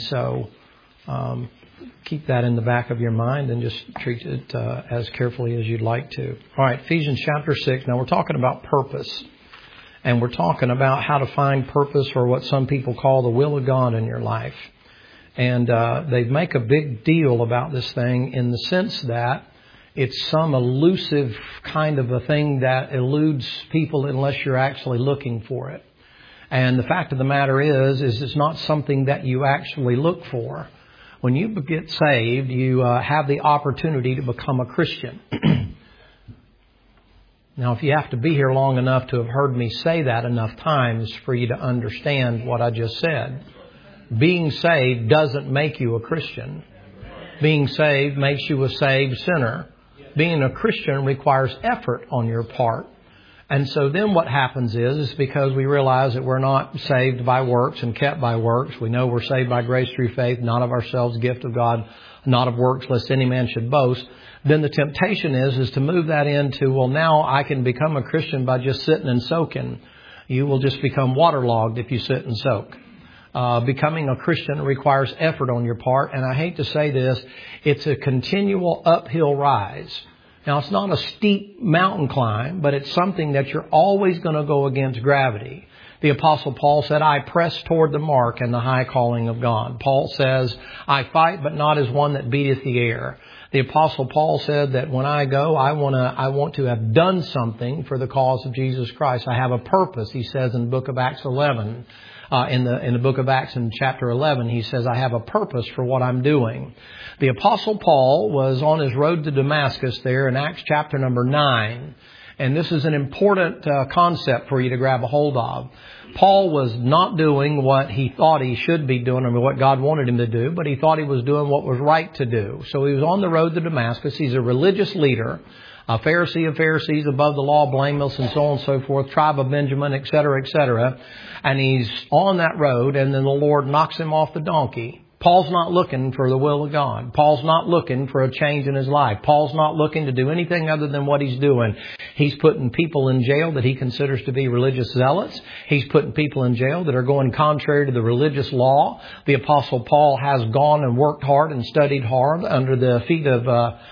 So keep that in the back of your mind and just treat it as carefully as you'd like to. All right, Ephesians chapter 6. Now we're talking about purpose. And we're talking about how to find purpose, or what some people call the will of God in your life. And they make a big deal about this thing in the sense that it's some elusive kind of a thing that eludes people unless you're actually looking for it. And the fact of the matter is it's not something that you actually look for. When you get saved, you have the opportunity to become a Christian. Now, if you have to be here long enough to have heard me say that enough times for you to understand what I just said, being saved doesn't make you a Christian. Being saved makes you a saved sinner. Being a Christian requires effort on your part. And so then what happens is because we realize that we're not saved by works and kept by works. We know we're saved by grace through faith, not of ourselves, gift of God, not of works, lest any man should boast. Then the temptation is to move that into, well, now I can become a Christian by just sitting and soaking. You will just become waterlogged if you sit and soak. Becoming a Christian requires effort on your part. And I hate to say this, it's a continual uphill rise. Now, it's not a steep mountain climb, but it's something that you're always going to go against gravity. The Apostle Paul said, I press toward the mark and the high calling of God. Paul says, I fight, but not as one that beateth the air. The Apostle Paul said that when I go, I want to have done something for the cause of Jesus Christ. I have a purpose, he says in the book of Acts 11. In the book of Acts in chapter 11, he says, I have a purpose for what I'm doing. The Apostle Paul was on his road to Damascus there in Acts chapter number 9. And this is an important concept for you to grab a hold of. Paul was not doing what he thought he should be doing, or what God wanted him to do, but he thought he was doing what was right to do. So he was on the road to Damascus. He's a religious leader, a Pharisee of Pharisees, above the law, blameless, and so on and so forth, tribe of Benjamin, etc., etc. And he's on that road, and then the Lord knocks him off the donkey. Paul's not looking for the will of God. Paul's not looking for a change in his life. Paul's not looking to do anything other than what he's doing. He's putting people in jail that he considers to be religious zealots. He's putting people in jail that are going contrary to the religious law. The Apostle Paul has gone and worked hard and studied hard under the feet of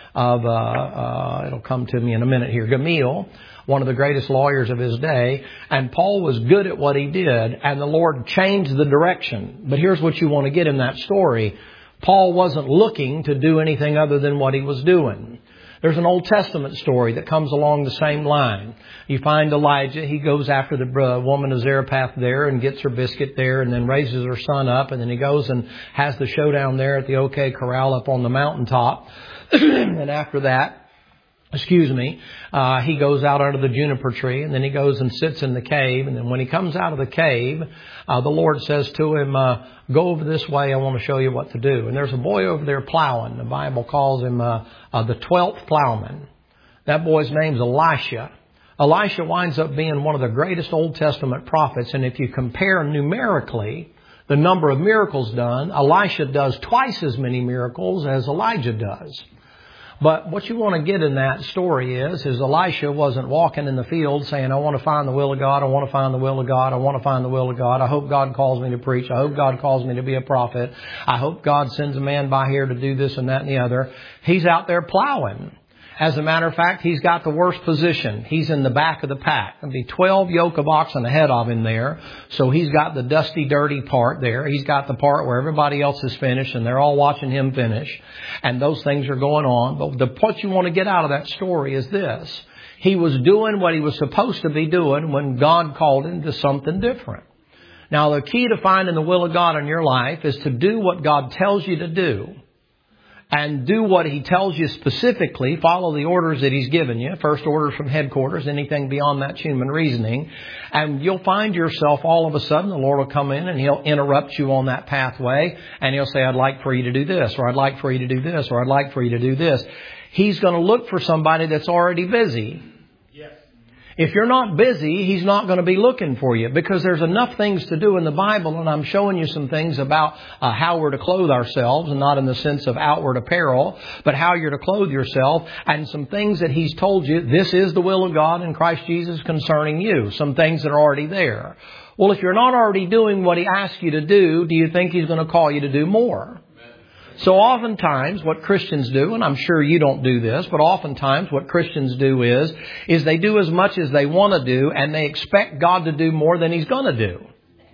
it'll come to me in a minute here, Gamaliel, one of the greatest lawyers of his day. And Paul was good at what he did, and the Lord changed the direction. But here's what you want to get in that story. Paul wasn't looking to do anything other than what he was doing. There's an Old Testament story that comes along the same line. You find Elijah. He goes after the woman of Zarephath there and gets her biscuit there, and then raises her son up, and then he goes and has the showdown there at the OK Corral up on the mountaintop. And after that, he goes out under the juniper tree, and then he goes and sits in the cave. And then when he comes out of the cave, the Lord says to him, go over this way. I want to show you what to do. And there's a boy over there plowing. The Bible calls him the 12th plowman. That boy's name's Elisha. Elisha winds up being one of the greatest Old Testament prophets. And if you compare numerically the number of miracles done, Elisha does twice as many miracles as Elijah does. But what you want to get in that story is Elisha wasn't walking in the field saying, I want to find the will of God, I want to find the will of God, I want to find the will of God. I hope God calls me to preach. I hope God calls me to be a prophet. I hope God sends a man by here to do this and that and the other. He's out there plowing. As a matter of fact, he's got the worst position. He's in the back of the pack. There'll be 12 yoke of oxen ahead of him there. So he's got the dusty, dirty part there. He's got the part where everybody else is finished and they're all watching him finish. And those things are going on. But what you want to get out of that story is this. He was doing what he was supposed to be doing when God called him to something different. Now, the key to finding the will of God in your life is to do what God tells you to do. And do what he tells you specifically. Follow the orders that he's given you. First orders from headquarters. Anything beyond that's human reasoning. And you'll find yourself all of a sudden, the Lord will come in and he'll interrupt you on that pathway. And he'll say, I'd like for you to do this. Or I'd like for you to do this. Or I'd like for you to do this. He's going to look for somebody that's already busy. If you're not busy, He's not going to be looking for you, because there's enough things to do in the Bible, and I'm showing you some things about how we're to clothe ourselves, and not in the sense of outward apparel, but how you're to clothe yourself, and some things that He's told you, this is the will of God in Christ Jesus concerning you. Some things that are already there. Well, if you're not already doing what He asks you to do you think He's going to call you to do more? So oftentimes what Christians do, and I'm sure you don't do this, but oftentimes what Christians do is they do as much as they want to do, and they expect God to do more than He's going to do.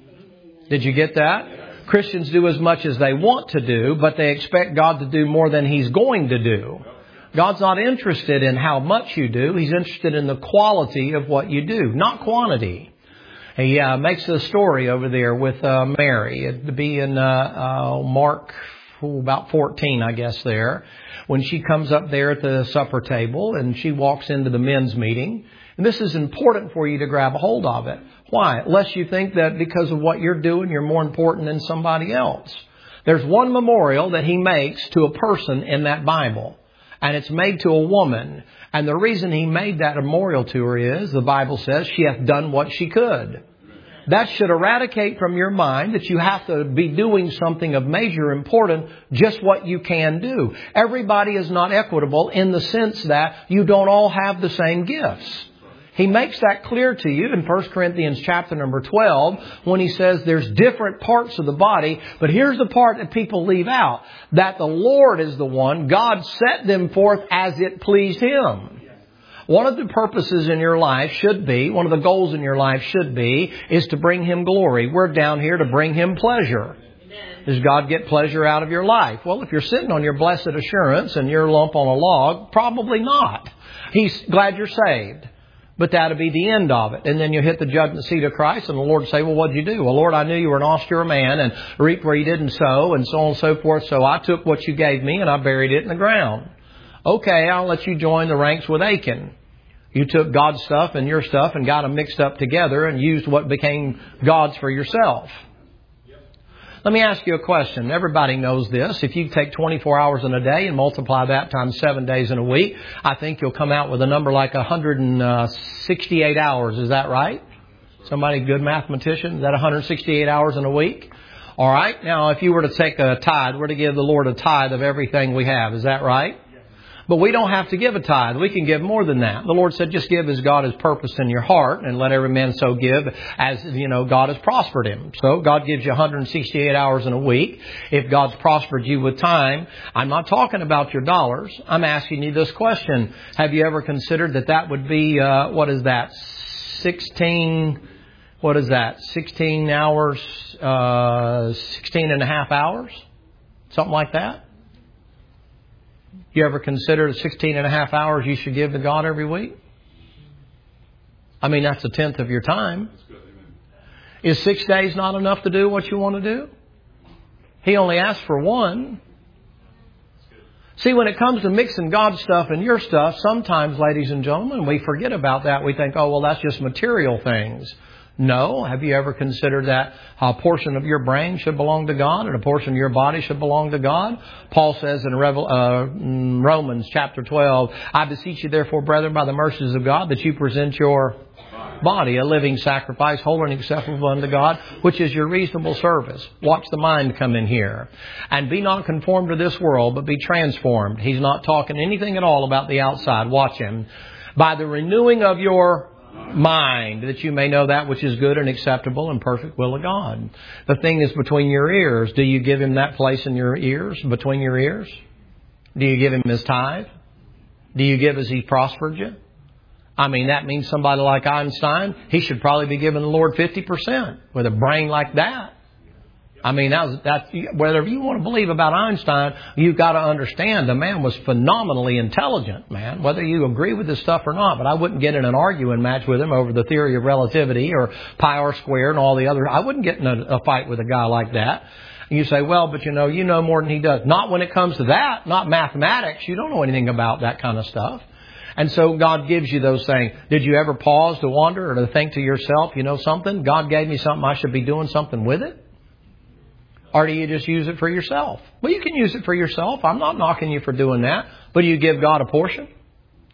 Did you get that? Christians do as much as they want to do, but they expect God to do more than He's going to do. God's not interested in how much you do. He's interested in the quality of what you do, not quantity. He makes a story over there with Mary. It'd be in Mark about 14, I guess, there, when she comes up there at the supper table and she walks into the men's meeting. And this is important for you to grab a hold of it. Why? Lest you think that because of what you're doing, you're more important than somebody else. There's one memorial that He makes to a person in that Bible, and it's made to a woman. And the reason He made that memorial to her is, the Bible says, she hath done what she could. That should eradicate from your mind that you have to be doing something of major importance, just what you can do. Everybody is not equitable in the sense that you don't all have the same gifts. He makes that clear to you in 1 Corinthians chapter number 12 when he says there's different parts of the body. But here's the part that people leave out, that the Lord is the one. God set them forth as it pleased Him. One of the purposes in your life should be, one of the goals in your life should be, is to bring Him glory. We're down here to bring Him pleasure. Does God get pleasure out of your life? Well, if you're sitting on your blessed assurance and you're a lump on a log, probably not. He's glad you're saved. But that'll be the end of it. And then you hit the judgment seat of Christ, and the Lord say, well, what'd you do? Well, Lord, I knew you were an austere man and reap where you didn't sow, and so on and so forth. So I took what you gave me and I buried it in the ground. Okay, I'll let you join the ranks with Achan. You took God's stuff and your stuff and got them mixed up together and used what became God's for yourself. Let me ask you a question. Everybody knows this. If you take 24 hours in a day and multiply that times 7 days in a week, I think you'll come out with a number like 168 hours. Is that right? Somebody good mathematician? Is that 168 hours in a week? All right. Now, if you were to take a tithe, we're to give the Lord a tithe of everything we have. Is that right? But we don't have to give a tithe. We can give more than that. The Lord said, just give as God has purposed in your heart, and let every man so give as, God has prospered him. So God gives you 168 hours in a week. If God's prospered you with time, I'm not talking about your dollars. I'm asking you this question. Have you ever considered that would be, 16 hours, 16 and a half hours? Something like that? You ever considered 16 and a half hours you should give to God every week? I mean, that's a tenth of your time. Is 6 days not enough to do what you want to do? He only asked for one. See, when it comes to mixing God's stuff and your stuff, sometimes, ladies and gentlemen, we forget about that. We think, oh, well, that's just material things. No. Have you ever considered that a portion of your brain should belong to God and a portion of your body should belong to God? Paul says in Romans chapter 12, I beseech you therefore, brethren, by the mercies of God, that you present your body a living sacrifice, holy and acceptable unto God, which is your reasonable service. Watch the mind come in here. And be not conformed to this world, but be transformed. He's not talking anything at all about the outside. Watch him. By the renewing of your mind, that you may know that which is good and acceptable and perfect will of God. The thing is between your ears. Do you give Him that place in your ears, between your ears? Do you give Him His tithe? Do you give as He prospered you? I mean, that means somebody like Einstein, he should probably be giving the Lord 50% with a brain like that. I mean, that's whatever you want to believe about Einstein, you've got to understand the man was phenomenally intelligent, man, whether you agree with his stuff or not. But I wouldn't get in an arguing match with him over the theory of relativity or pi r squared and all the other. I wouldn't get in a fight with a guy like that. And you say, well, but you know more than he does. Not when it comes to that, not mathematics. You don't know anything about that kind of stuff. And so God gives you those things. Did you ever pause to wonder or to think to yourself, something? God gave me something, I should be doing something with it? Or do you just use it for yourself? Well, you can use it for yourself. I'm not knocking you for doing that. But do you give God a portion?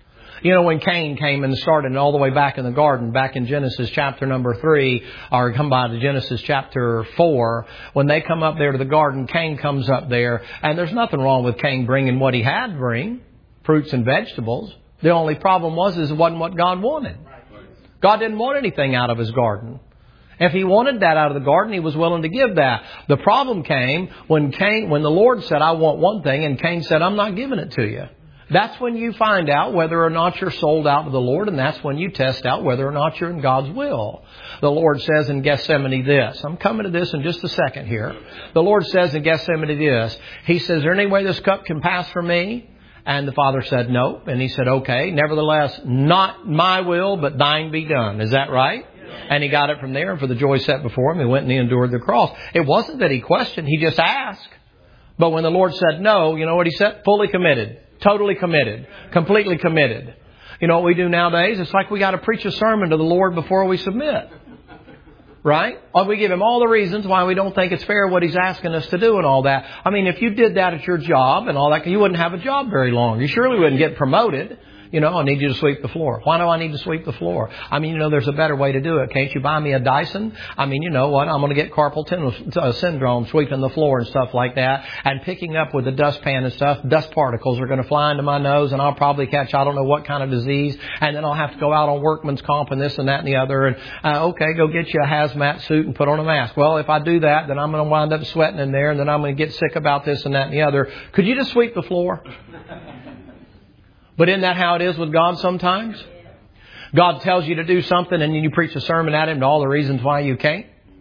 You know, when Cain came and started all the way back in the garden, back in Genesis chapter number 3, or come by to Genesis chapter 4, when they come up there to the garden, Cain comes up there, and there's nothing wrong with Cain bringing what he had to bring, fruits and vegetables. The only problem was it wasn't what God wanted. God didn't want anything out of his garden. If he wanted that out of the garden, he was willing to give that. The problem came when the Lord said, I want one thing, and Cain said, I'm not giving it to you. That's when you find out whether or not you're sold out to the Lord, and that's when you test out whether or not you're in God's will. The Lord says in Gethsemane this. I'm coming to this in just a second here. The Lord says in Gethsemane this. He says, is there any way this cup can pass from me? And the Father said, no. And he said, okay, nevertheless, not my will, but thine be done. Is that right? And he got it from there, and for the joy set before him, he went and he endured the cross. It wasn't that he questioned, he just asked. But when the Lord said no, you know what he said? Fully committed, totally committed, completely committed. You know what we do nowadays? It's like we got to preach a sermon to the Lord before we submit. Right? Or we give him all the reasons why we don't think it's fair what he's asking us to do and all that. I mean, if you did that at your job and all that, you wouldn't have a job very long. You surely wouldn't get promoted. You know, I need you to sweep the floor. Why do I need to sweep the floor? I mean, you know, there's a better way to do it. Can't you buy me a Dyson? I mean, you know what? I'm going to get carpal tunnel syndrome sweeping the floor and stuff like that. And picking up with the dustpan and stuff, dust particles are going to fly into my nose, and I'll probably catch I don't know what kind of disease. And then I'll have to go out on workman's comp and this and that and the other. And, okay, go get you a hazmat suit and put on a mask. Well, if I do that, then I'm going to wind up sweating in there, and then I'm going to get sick about this and that and the other. Could you just sweep the floor? But isn't that how it is with God sometimes? God tells you to do something and you preach a sermon at Him to all the reasons why you can't.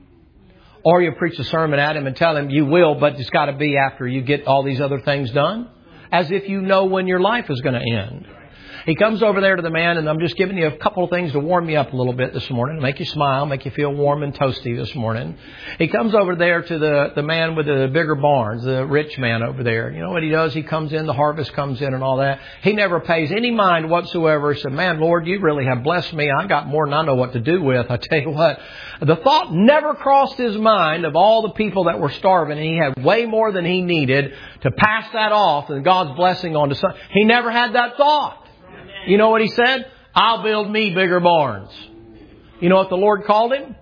Or you preach a sermon at Him and tell Him you will, but it's got to be after you get all these other things done. As if you know when your life is going to end. He comes over there to the man, and I'm just giving you a couple of things to warm you up a little bit this morning, make you smile, make you feel warm and toasty this morning. He comes over there to the man with the bigger barns, the rich man over there. You know what he does? He comes in, the harvest comes in and all that. He never pays any mind whatsoever. He said, man, Lord, you really have blessed me. I got more than I know what to do with. I tell you what, the thought never crossed his mind of all the people that were starving, and he had way more than he needed to pass that off and God's blessing onto some. He never had that thought. You know what he said? I'll build me bigger barns. You know what the Lord called him?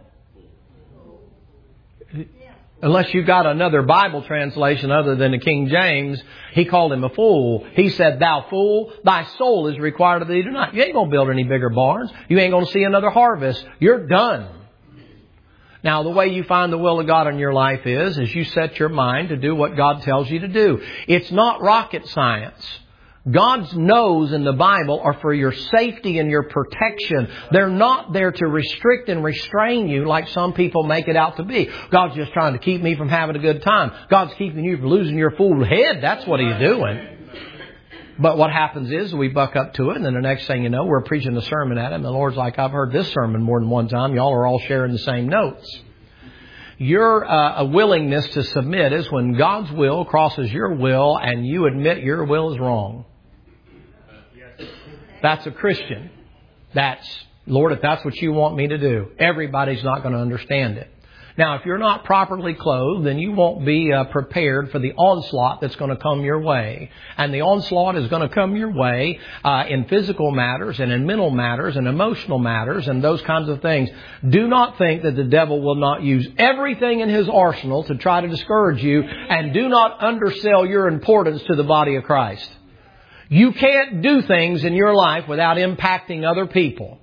Unless you've got another Bible translation other than the King James, He called him a fool. He said, thou fool, thy soul is required of thee tonight. You ain't going to build any bigger barns. You ain't going to see another harvest. You're done. Now, the way you find the will of God in your life is you set your mind to do what God tells you to do. It's not rocket science. God's no's in the Bible are for your safety and your protection. They're not there to restrict and restrain you like some people make it out to be. God's just trying to keep me from having a good time. God's keeping you from losing your fool head. That's what He's doing. But what happens is we buck up to it, and then the next thing you know, we're preaching the sermon at Him. And the Lord's like, I've heard this sermon more than one time. Y'all are all sharing the same notes. Your a willingness to submit is when God's will crosses your will and you admit your will is wrong. That's a Christian. That's, Lord, if that's what you want me to do. Everybody's not going to understand it. Now, if you're not properly clothed, then you won't be prepared for the onslaught that's going to come your way. And the onslaught is going to come your way in physical matters and in mental matters and emotional matters and those kinds of things. Do not think that the devil will not use everything in his arsenal to try to discourage you, and do not undersell your importance to the body of Christ. You can't do things in your life without impacting other people.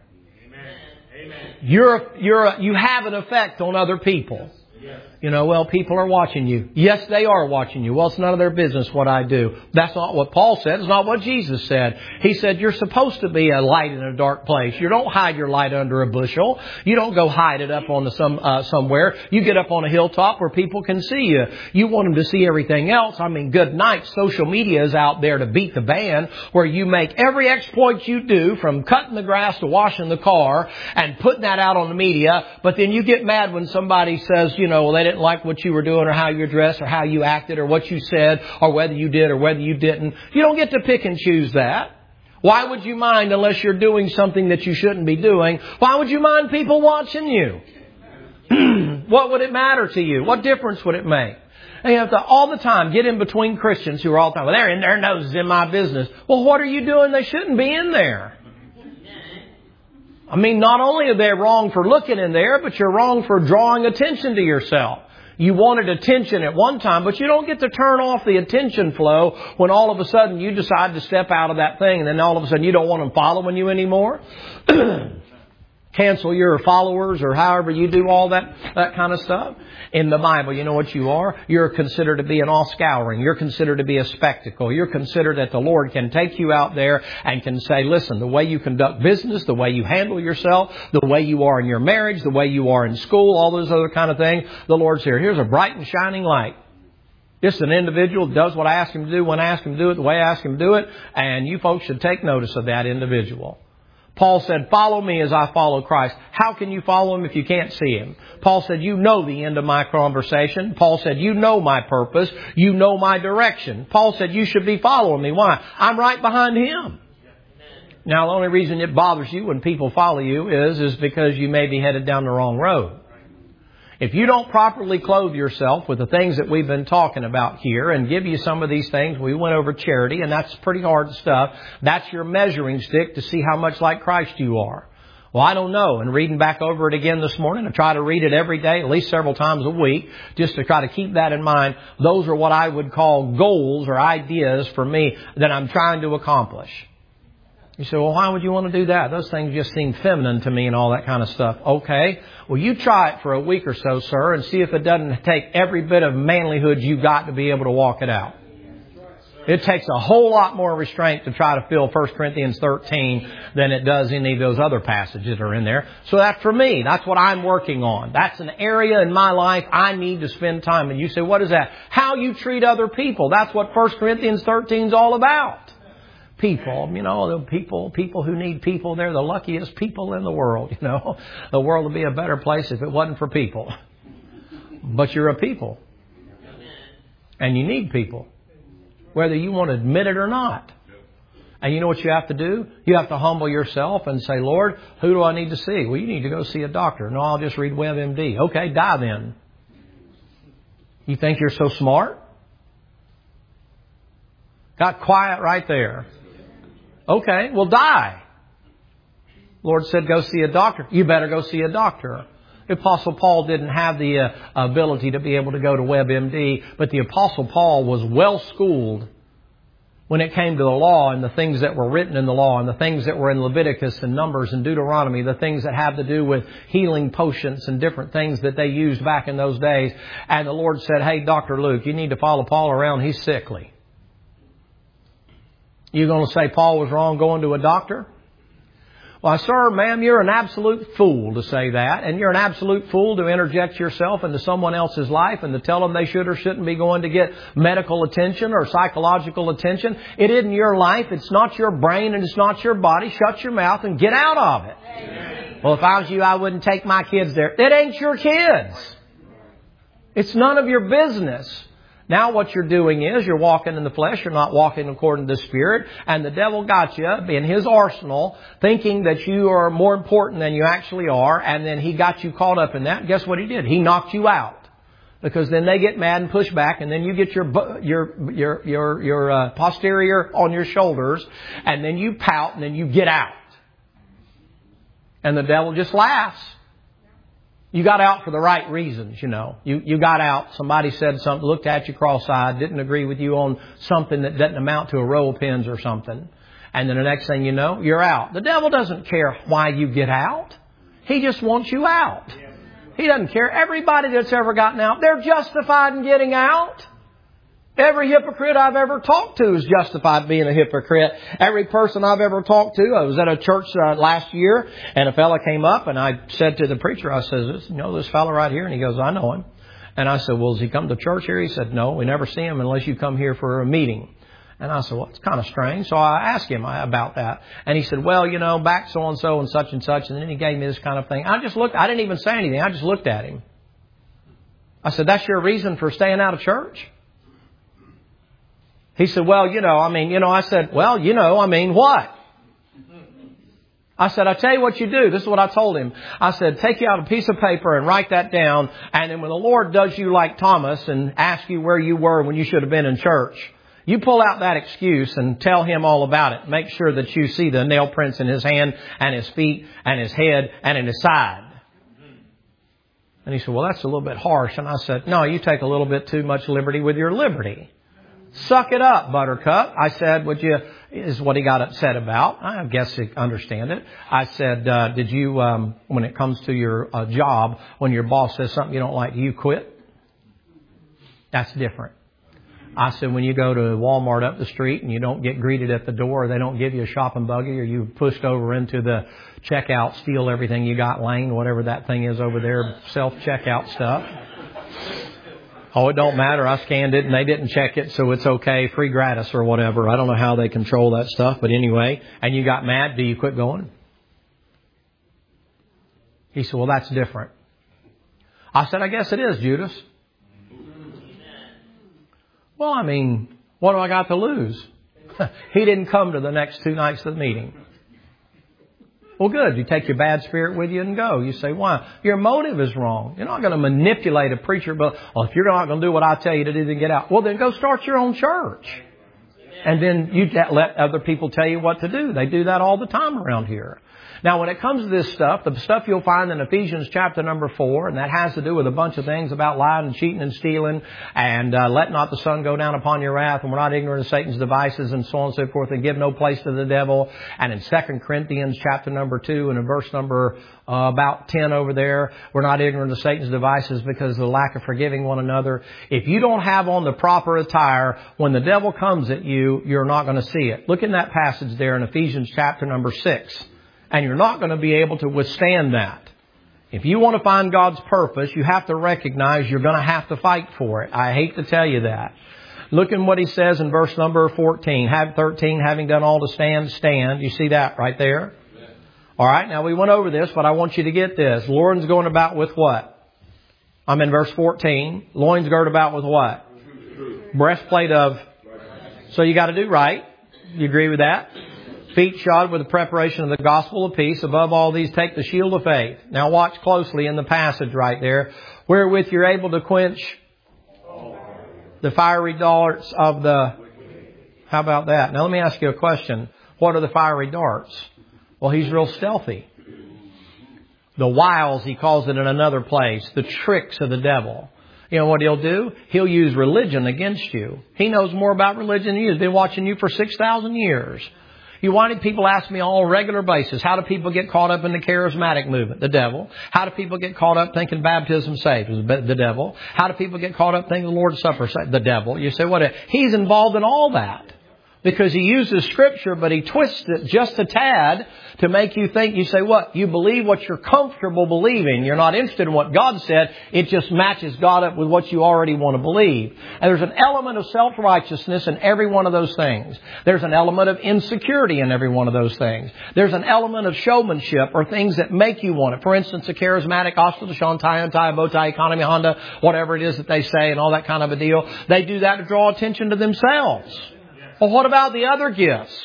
You have an effect on other people. You know, well, people are watching you. Yes, they are watching you. Well, it's none of their business what I do. That's not what Paul said. It's not what Jesus said. He said you're supposed to be a light in a dark place. You don't hide your light under a bushel. You don't go hide it up on somewhere. You get up on a hilltop where people can see you. You want them to see everything else. I mean, good night. Social media is out there to beat the band, where you make every exploit you do, from cutting the grass to washing the car, and putting that out on the media. But then you get mad when somebody says, you know, well, they didn't like what you were doing, or how you dressed, or how you acted, or what you said, or whether you did or whether you didn't. You don't get to pick and choose that. Why would you mind unless you're doing something that you shouldn't be doing? Why would you mind people watching you? What would it matter to you? What difference would it make? And you have to all the time get in between Christians who are all the time, well, they're in their noses in my business. Well, what are you doing? They shouldn't be in there. I mean, not only are they wrong for looking in there, but you're wrong for drawing attention to yourself. You wanted attention at one time, but you don't get to turn off the attention flow when all of a sudden you decide to step out of that thing and then all of a sudden you don't want them following you anymore. Cancel your followers or however you do all that kind of stuff. In the Bible, you know what you are? You're considered to be an all-scouring. You're considered to be a spectacle. You're considered that the Lord can take you out there and can say, listen, the way you conduct business, the way you handle yourself, the way you are in your marriage, the way you are in school, all those other kind of things, the Lord's here. Here's a bright and shining light. Just an individual does what I ask him to do when I ask him to do it, the way I ask him to do it, and you folks should take notice of that individual. Paul said, follow me as I follow Christ. How can you follow Him if you can't see Him? Paul said, you know the end of my conversation. Paul said, you know my purpose. You know my direction. Paul said, you should be following me. Why? I'm right behind Him. Now, the only reason it bothers you when people follow you is because you may be headed down the wrong road. If you don't properly clothe yourself with the things that we've been talking about here and give you some of these things, we went over charity, and that's pretty hard stuff. That's your measuring stick to see how much like Christ you are. Well, I don't know. And reading back over it again this morning, I try to read it every day, at least several times a week, just to try to keep that in mind. Those are what I would call goals or ideas for me that I'm trying to accomplish. You say, well, why would you want to do that? Those things just seem feminine to me and all that kind of stuff. Okay. Well, you try it for a week or so, sir, and see if it doesn't take every bit of manlyhood you got to be able to walk it out. It takes a whole lot more restraint to try to fill 1 Corinthians 13 than it does any of those other passages that are in there. So that's for me. That's what I'm working on. That's an area in my life I need to spend time. And you say, what is that? How you treat other people. That's what 1 Corinthians 13 is all about. People, the people who need people, they're the luckiest people in the world, The world would be a better place if it wasn't for people. But you're a people. And you need people. Whether you want to admit it or not. And you know what you have to do? You have to humble yourself and say, Lord, who do I need to see? Well, you need to go see a doctor. No, I'll just read WebMD. Okay, die then. You think you're so smart? Got quiet right there. Okay, well, die. Lord said, go see a doctor. You better go see a doctor. The Apostle Paul didn't have the ability to be able to go to WebMD, but the Apostle Paul was well schooled when it came to the law and the things that were written in the law and the things that were in Leviticus and Numbers and Deuteronomy, the things that have to do with healing potions and different things that they used back in those days. And the Lord said, hey, Dr. Luke, you need to follow Paul around. He's sickly. You going to say Paul was wrong going to a doctor? Well, sir, ma'am, you're an absolute fool to say that. And you're an absolute fool to interject yourself into someone else's life and to tell them they should or shouldn't be going to get medical attention or psychological attention. It isn't your life. It's not your brain and it's not your body. Shut your mouth and get out of it. Amen. Well, if I was you, I wouldn't take my kids there. It ain't your kids. It's none of your business. Now what you're doing is you're walking in the flesh. You're not walking according to the Spirit. And the devil got you in his arsenal thinking that you are more important than you actually are. And then he got you caught up in that. And guess what he did? He knocked you out. Because then they get mad and push back. And then you get your posterior on your shoulders. And then you pout and then you get out. And the devil just laughs. You got out for the right reasons, You got out. Somebody said something, looked at you cross-eyed, didn't agree with you on something that doesn't amount to a row of pins or something. And then the next thing you know, you're out. The devil doesn't care why you get out. He just wants you out. He doesn't care. Everybody that's ever gotten out, they're justified in getting out. Every hypocrite I've ever talked to is justified being a hypocrite. Every person I've ever talked to, I was at a church last year, and a fella came up, and I said to the preacher, I said, this fella right here? And he goes, I know him. And I said, well, does he come to church here? He said, no, we never see him unless you come here for a meeting. And I said, well, it's kind of strange. So I asked him about that. And he said, well, back so-and-so and such and such. And then he gave me this kind of thing. I just looked. I didn't even say anything. I just looked at him. I said, that's your reason for staying out of church? He said, well, I said, well, what? I said, I tell you what you do. This is what I told him. I said, take you out a piece of paper and write that down. And then when the Lord does you like Thomas and asks you where you were when you should have been in church, you pull out that excuse and tell him all about it. Make sure that you see the nail prints in his hand and his feet and his head and in his side. And he said, well, that's a little bit harsh. And I said, no, you take a little bit too much liberty with your liberty. Suck it up, Buttercup. I said, would you, is what he got upset about. I guess he understand it. I said, did you, when it comes to your job, when your boss says something you don't like, do you quit? That's different. I said, when you go to Walmart up the street and you don't get greeted at the door, or they don't give you a shopping buggy, or you pushed over into the checkout, steal everything you got lane, whatever that thing is over there, self-checkout stuff. Oh, it don't matter. I scanned it and they didn't check it, so it's okay. Free gratis or whatever. I don't know how they control that stuff, but anyway. And you got mad. Do you quit going? He said, well, that's different. I said, I guess it is, Judas. Well, I mean, what do I got to lose? He didn't come to the next 2 nights of the meeting. Well, good. You take your bad spirit with you and go. You say, why? Your motive is wrong. You're not going to manipulate a preacher, but well, if you're not going to do what I tell you to do, then get out. Well, then go start your own church. And then you let other people tell you what to do. They do that all the time around here. Now, when it comes to this stuff, the stuff you'll find in Ephesians chapter number 4, and that has to do with a bunch of things about lying and cheating and stealing, and let not the sun go down upon your wrath, and we're not ignorant of Satan's devices, and so on and so forth, and give no place to the devil. And in 2 Corinthians chapter number 2, and in verse number about 10 over there, we're not ignorant of Satan's devices because of the lack of forgiving one another. If you don't have on the proper attire, when the devil comes at you, you're not going to see it. Look in that passage there in Ephesians chapter number 6. And you're not going to be able to withstand that. If you want to find God's purpose, you have to recognize you're going to have to fight for it. I hate to tell you that. Look at what he says in verse number 13. 13, having done all to stand, stand. You see that right there? All right, now we went over this, but I want you to get this. Loins going about with what? I'm in verse 14. Loins girt about with what? Breastplate of... So you got to do right. You agree with that? Feet shod with the preparation of the gospel of peace. Above all these, take the shield of faith. Now watch closely in the passage right there. Wherewith you're able to quench the fiery darts of the... How about that? Now let me ask you a question. What are the fiery darts? Well, he's real stealthy. The wiles, he calls it in another place. The tricks of the devil. You know what he'll do? He'll use religion against you. He knows more about religion than you. He's been watching you for 6,000 years. Why do people ask me on a regular basis, how do people get caught up in the charismatic movement? The devil. How do people get caught up thinking baptism saves? The devil. How do people get caught up thinking the Lord's Supper saves? The devil. You say, what? He's involved in all that. Because he uses Scripture, but he twists it just a tad to make you think. You say, what? You believe what you're comfortable believing. You're not interested in what God said. It just matches God up with what you already want to believe. And there's an element of self-righteousness in every one of those things. There's an element of insecurity in every one of those things. There's an element of showmanship or things that make you want it. For instance, a charismatic, hostile, shantai, botai, economy, Honda, whatever it is that they say and all that kind of a deal. They do that to draw attention to themselves. Well, what about the other gifts?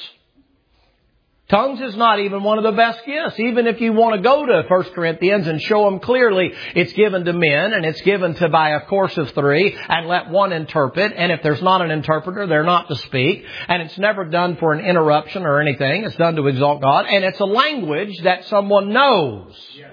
Tongues is not even one of the best gifts. Even if you want to go to 1 Corinthians and show them clearly it's given to men and it's given to by a course of 3 and let one interpret. And if there's not an interpreter, they're not to speak. And it's never done for an interruption or anything. It's done to exalt God. And it's a language that someone knows.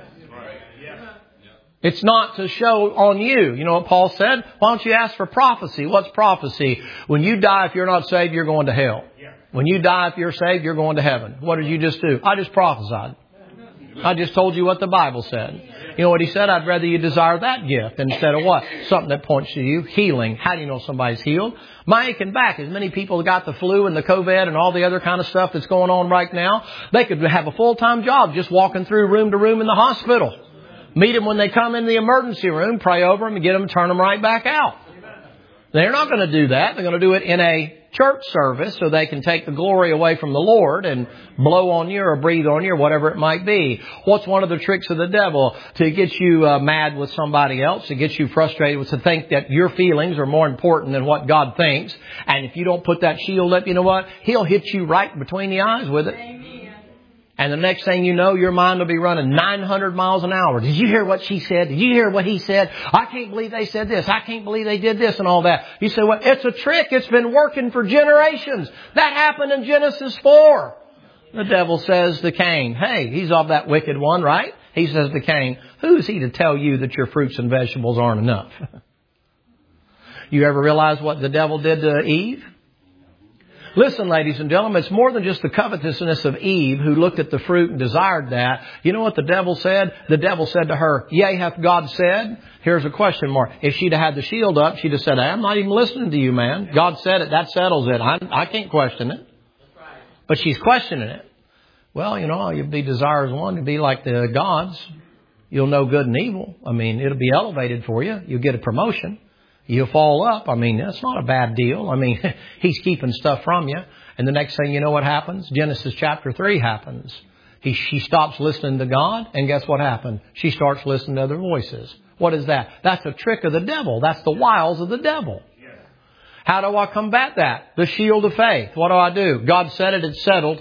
It's not to show on you. You know what Paul said? Why don't you ask for prophecy? What's prophecy? When you die, if you're not saved, you're going to hell. When you die, if you're saved, you're going to heaven. What did you just do? I just prophesied. I just told you what the Bible said. You know what he said? I'd rather you desire that gift instead of what? Something that points to you. Healing. How do you know somebody's healed? My aching back. As many people got the flu and the COVID and all the other kind of stuff that's going on right now, they could have a full-time job just walking through room to room in the hospital. Meet them when they come in the emergency room, pray over them and get them, turn them right back out. They're not going to do that. They're going to do it in a church service so they can take the glory away from the Lord and blow on you or breathe on you or whatever it might be. What's one of the tricks of the devil? To get you mad with somebody else, to get you frustrated with, to think that your feelings are more important than what God thinks. And if you don't put that shield up, you know what? He'll hit you right between the eyes with it. And the next thing you know, your mind will be running 900 miles an hour. Did you hear what she said? Did you hear what he said? I can't believe they said this. I can't believe they did this and all that. You say, well, it's a trick. It's been working for generations. That happened in Genesis 4. The devil says to Cain, hey, he's of that wicked one, right? He says to Cain, who is he to tell you that your fruits and vegetables aren't enough? You ever realize what the devil did to Eve? Listen, ladies and gentlemen, it's more than just the covetousness of Eve who looked at the fruit and desired that. You know what the devil said? The devil said to her, yea, hath God said? Here's a question mark. If she'd have had the shield up, she'd have said, I'm not even listening to you, man. God said it. That settles it. I can't question it. But she's questioning it. Well, you know, you'd be desirous one to be like the gods. You'll know good and evil. I mean, it'll be elevated for you. You'll get a promotion. You'll fall up. I mean, that's not a bad deal. I mean, he's keeping stuff from you. And the next thing you know what happens? Genesis chapter 3 happens. She stops listening to God. And guess what happened? She starts listening to other voices. What is that? That's a trick of the devil. That's the wiles of the devil. How do I combat that? The shield of faith. What do? God said it, it's settled.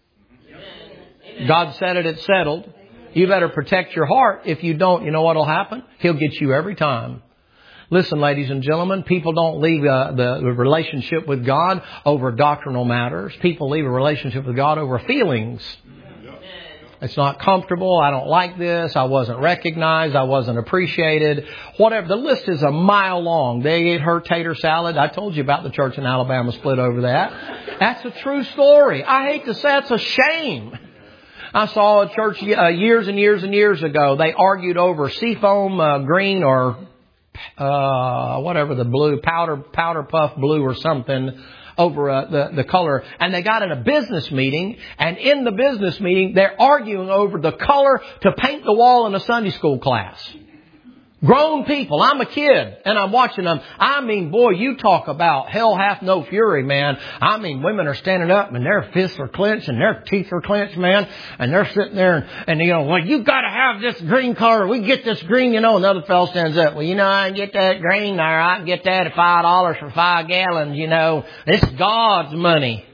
God said it, it's settled. You better protect your heart. If you don't, you know what will happen? He'll get you every time. Listen, ladies and gentlemen, people don't leave the relationship with God over doctrinal matters. People leave a relationship with God over feelings. It's not comfortable. I don't like this. I wasn't recognized. I wasn't appreciated. Whatever. The list is a mile long. They ate her tater salad. I told you about the church in Alabama split over that. That's a true story. I hate to say it's a shame. I saw a church years and years and years ago. They argued over seafoam green or whatever the blue, powder puff blue or something over the color. And they got in a business meeting. And in the business meeting, they're arguing over the color to paint the wall in a Sunday school class. Grown people. I'm a kid and I'm watching them. I mean, boy, you talk about hell hath no fury, man. I mean, women are standing up and their fists are clenched and their teeth are clenched, man. And they're sitting there and you know, well, you got to have this green color. We get this green, you know. Another fellow stands up. Well, you know, I can get that green there. I can get that at $5 for 5 gallons, you know. This is God's money.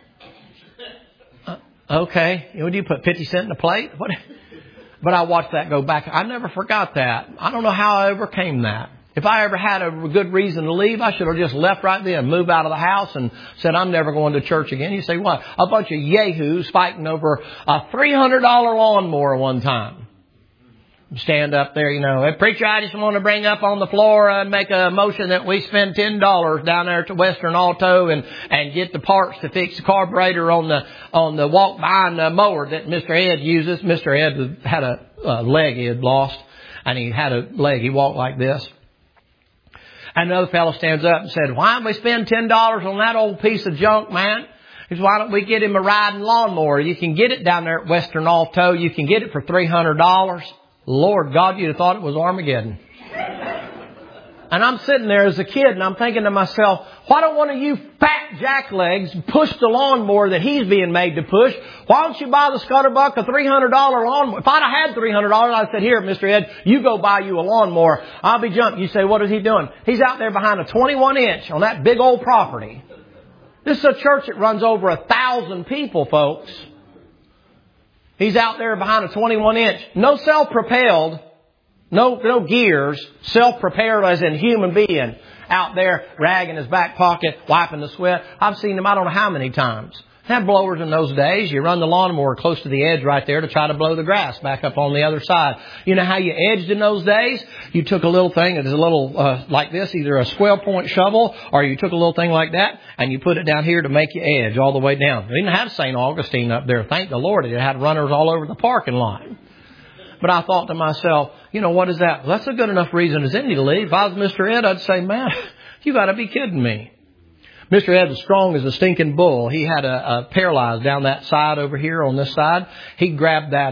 Okay. What do you put 50 cents in a plate? What? But I watched that go back. I never forgot that. I don't know how I overcame that. If I ever had a good reason to leave, I should have just left right then, moved out of the house and said, I'm never going to church again. You say, what? A bunch of yahoos fighting over a $300 lawnmower one time. Stand up there, you know, hey, preacher, I just want to bring up on the floor and make a motion that we spend $10 down there to Western Auto and get the parts to fix the carburetor on the walk behind the mower that Mr. Ed uses. Mr. Ed had a leg he had lost, and he had a leg. He walked like this. And another fellow stands up and said, why don't we spend $10 on that old piece of junk, man? He said, why don't we get him a riding lawnmower? You can get it down there at Western Auto. You can get it for $300. Lord God, you'd have thought it was Armageddon. And I'm sitting there as a kid and I'm thinking to myself, why don't one of you fat jacklegs push the lawnmower that he's being made to push? Why don't you buy the Scutterbuck a $300 lawnmower? If I'd have had $300, I'd said, here, Mr. Ed, you go buy you a lawnmower. I'll be jumping. You say, what is he doing? He's out there behind a 21-inch on that big old property. This is a church that runs over 1,000 people, folks. He's out there behind a 21-inch. No self-propelled, no gears, self-prepared as in human being. Out there, rag in his back pocket, wiping the sweat. I've seen him I don't know how many times. Had blowers in those days. You run the lawnmower close to the edge right there to try to blow the grass back up on the other side. You know how you edged in those days? You took a little thing, it's a little like this, either a square point shovel, or you took a little thing like that, and you put it down here to make you edge all the way down. They didn't have St. Augustine up there. Thank the Lord. It had runners all over the parking lot. But I thought to myself, you know, what is that? Well, that's a good enough reason as any to leave. If I was Mr. Ed, I'd say, man, you got to be kidding me. Mr. Ed was strong as a stinking bull. He had a paralyzed down that side over here on this side. He grabbed that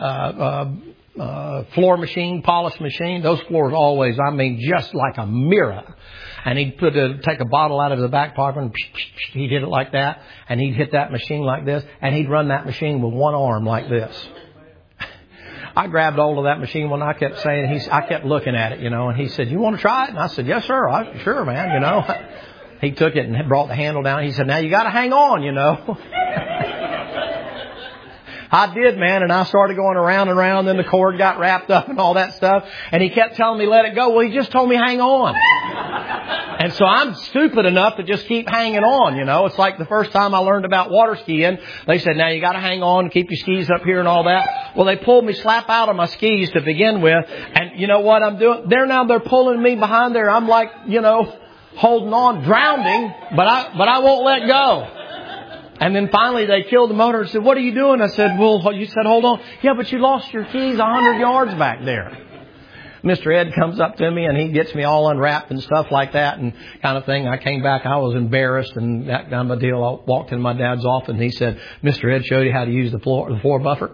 floor machine, polish machine. Those floors always, I mean, just like a mirror. And he'd take a bottle out of the back pocket and he'd hit it like that. And he'd hit that machine like this. And he'd run that machine with one arm like this. I grabbed hold of that machine when I kept saying, I kept looking at it, you know, and he said, you want to try it? And I said, yes, sir. Sure, man, you know. He took it and brought the handle down. He said, now you got to hang on, you know. I did, man, and I started going around and around, then the cord got wrapped up and all that stuff, and he kept telling me let it go. Well, he just told me hang on. And so I'm stupid enough to just keep hanging on, you know. It's like the first time I learned about water skiing, they said, now you got to hang on, keep your skis up here and all that. Well, they pulled me slap out of my skis to begin with, and you know what I'm doing? They're pulling me behind there. I'm like, you know, holding on, drowning, but I won't let go. And then finally they killed the motor and said, what are you doing? I said, well, you said, hold on. Yeah, but you lost your keys 100 yards back there. Mr. Ed comes up to me and he gets me all unwrapped and stuff like that and kind of thing. I came back. I was embarrassed and that kind of a deal. I walked in my dad's office and he said, Mr. Ed showed you how to use the floor buffer.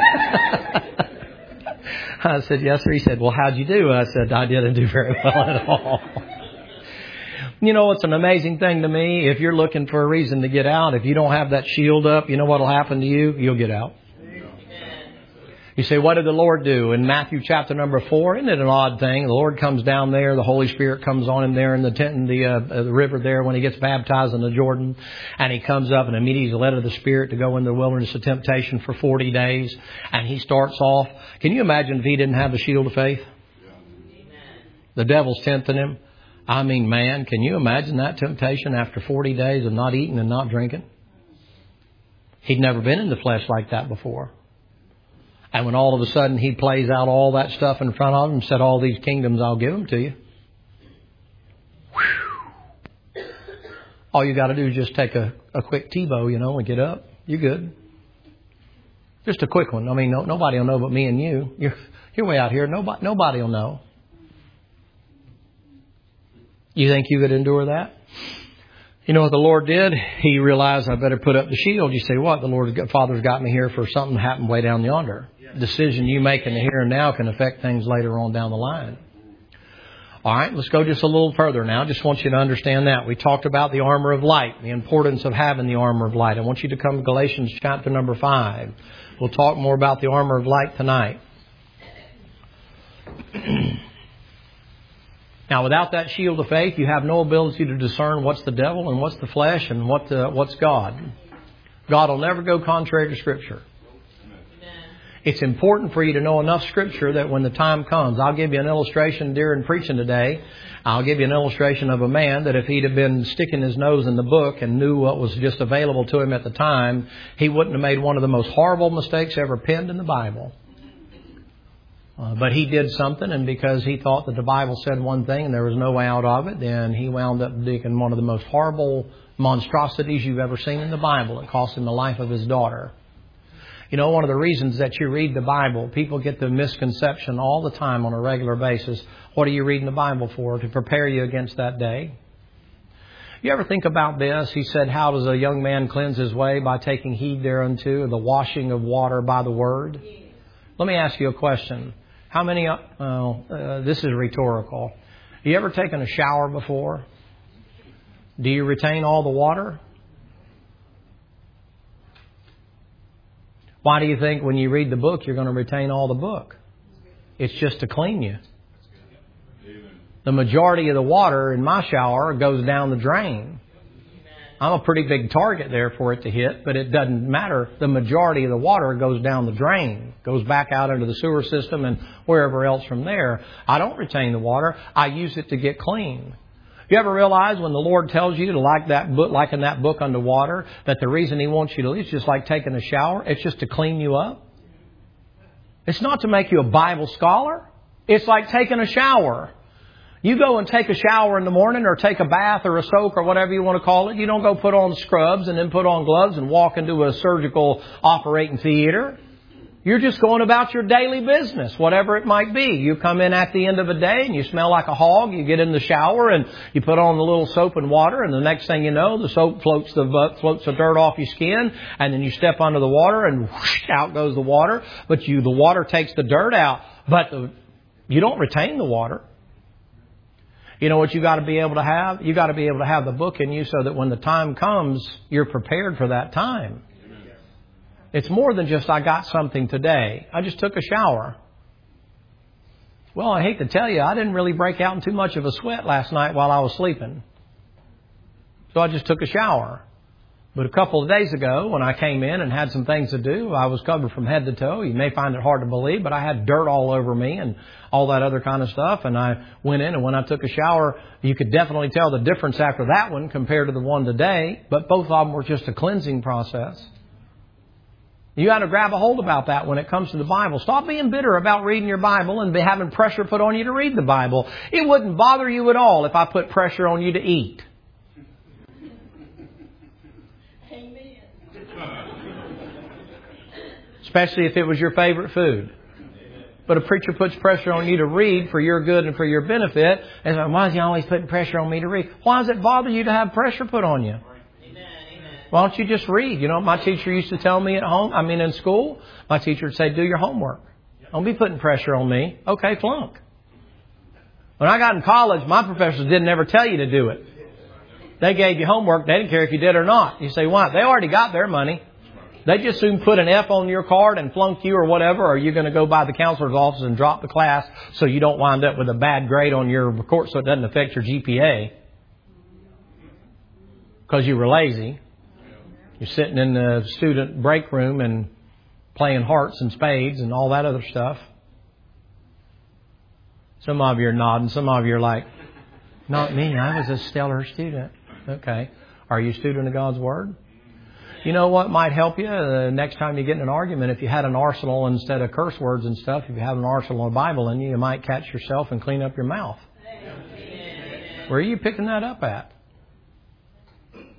I said, yes, sir. He said, well, how'd you do? I said, I didn't do very well at all. You know, it's an amazing thing to me. If you're looking for a reason to get out, if you don't have that shield up, you know what will happen to you? You'll get out. You say, what did the Lord do? In Matthew chapter number 4, isn't it an odd thing? The Lord comes down there. The Holy Spirit comes on him there in the tent, in the river there when he gets baptized in the Jordan. And he comes up and immediately he's led of the Spirit to go in the wilderness of temptation for 40 days. And he starts off. Can you imagine if he didn't have the shield of faith? The devil's tempting him. I mean, man, can you imagine that temptation after 40 days of not eating and not drinking? He'd never been in the flesh like that before. And when all of a sudden he plays out all that stuff in front of him and said, all these kingdoms, I'll give them to you. Whew. All you got to do is just take a quick TiVo, you know, and get up. You're good. Just a quick one. I mean, nobody will know but me and you. You're way out here. Nobody will know. You think you could endure that? You know what the Lord did? He realized I better put up the shield. You say, what? The Lord Father's got me here for something that happened way down yonder. Decision you make in the here and now can affect things later on down the line. All right, let's go just a little further now. Just want you to understand that. We talked about the armor of light, the importance of having the armor of light. I want you to come to Galatians chapter number 5. We'll talk more about the armor of light tonight. Now, without that shield of faith, you have no ability to discern what's the devil and what's the flesh and what's God. God will never go contrary to Scripture. It's important for you to know enough Scripture that when the time comes, I'll give you an illustration during preaching today. I'll give you an illustration of a man that if he'd have been sticking his nose in the book and knew what was just available to him at the time, he wouldn't have made one of the most horrible mistakes ever penned in the Bible. But he did something, and because he thought that the Bible said one thing and there was no way out of it, then he wound up doing one of the most horrible monstrosities you've ever seen in the Bible. It cost him the life of his daughter. You know, one of the reasons that you read the Bible, people get the misconception all the time on a regular basis. What are you reading the Bible for? To prepare you against that day. You ever think about this? He said, how does a young man cleanse his way? By taking heed thereunto, the washing of water by the Word. Let me ask you a question. How many, this is rhetorical. You ever taken a shower before? Do you retain all the water? Why do you think when you read the book, you're going to retain all the book? It's just to clean you. The majority of the water in my shower goes down the drain. I'm a pretty big target there for it to hit, but it doesn't matter. The majority of the water goes down the drain, goes back out into the sewer system and wherever else from there. I don't retain the water. I use it to get clean. You ever realize when the Lord tells you to liken that book unto water, that the reason He wants you to leave is just like taking a shower? It's just to clean you up. It's not to make you a Bible scholar. It's like taking a shower. You go and take a shower in the morning or take a bath or a soak or whatever you want to call it. You don't go put on scrubs and then put on gloves and walk into a surgical operating theater. You're just going about your daily business, whatever it might be. You come in at the end of a day and you smell like a hog. You get in the shower and you put on the little soap and water, and the next thing you know, the soap floats the dirt off your skin, and then you step under the water and whoosh, out goes the water. But the water takes the dirt out, but you don't retain the water. You know what you got to be able to have? You got to be able to have the book in you so that when the time comes, you're prepared for that time. It's more than just, I got something today. I just took a shower. Well, I hate to tell you, I didn't really break out in too much of a sweat last night while I was sleeping. So I just took a shower. But a couple of days ago, when I came in and had some things to do, I was covered from head to toe. You may find it hard to believe, but I had dirt all over me and all that other kind of stuff. And I went in, and when I took a shower, you could definitely tell the difference after that one compared to the one today. But both of them were just a cleansing process. You got to grab a hold about that when it comes to the Bible. Stop being bitter about reading your Bible and having pressure put on you to read the Bible. It wouldn't bother you at all if I put pressure on you to eat. Especially if it was your favorite food. But a preacher puts pressure on you to read for your good and for your benefit. And so, why is he always putting pressure on me to read? Why does it bother you to have pressure put on you? Why don't you just read? You know what my teacher used to tell me at home? In school, my teacher would say, do your homework. Don't be putting pressure on me. Okay, flunk. When I got in college, my professors didn't ever tell you to do it. They gave you homework. They didn't care if you did or not. You say, why? They already got their money. They just soon put an F on your card and flunk you or whatever, or are you going to go by the counselor's office and drop the class so you don't wind up with a bad grade on your report so it doesn't affect your GPA? Because you were lazy. You're sitting in the student break room and playing hearts and spades and all that other stuff. Some of you are nodding. Some of you are like, not me. I was a stellar student. Okay. Are you a student of God's Word? You know what might help you next time you get in an argument? If you had an arsenal instead of curse words and stuff, if you have an arsenal of Bible in you, you might catch yourself and clean up your mouth. Where are you picking that up at?